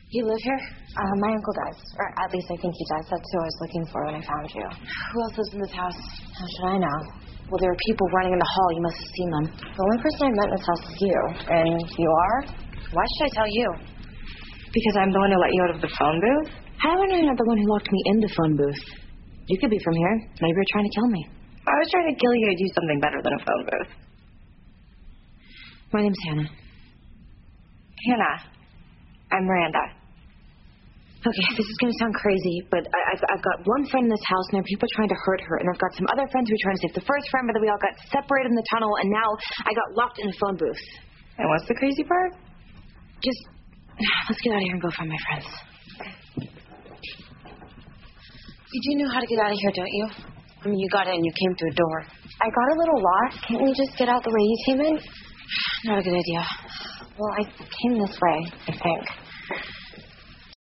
You live here? My uncle does. Or at least I think he does. That's who I was looking for when I found you. Who else lives in this house? How should I know? Well, there are people running in the hall. You must have seen them. The only person I've met in this house is you. And you are? Why should I tell you? Because I'm the one who let you out of the phone booth? How do I know you're not the one who locked me in the phone booth? You could be from here. Maybe you're trying to kill me. If I was trying to kill you, I'd do something better than a phone booth. My name's Hannah. Hannah. I'm Miranda. Okay, this is going to sound crazy, but I've got one friend in this house, and there are people trying to hurt her, and I've got some other friends who are trying to save the first friend, but then we all got separated in the tunnel, and now I got locked in a phone booth. And what's the crazy part? Just, let's get out of here and go find my friends. You do know how to get out of here, don't you? I mean, you got in, you came through a door. I got a little lost. Can't we just get out the way you came in? Not a good idea. Well, I came this way, I think.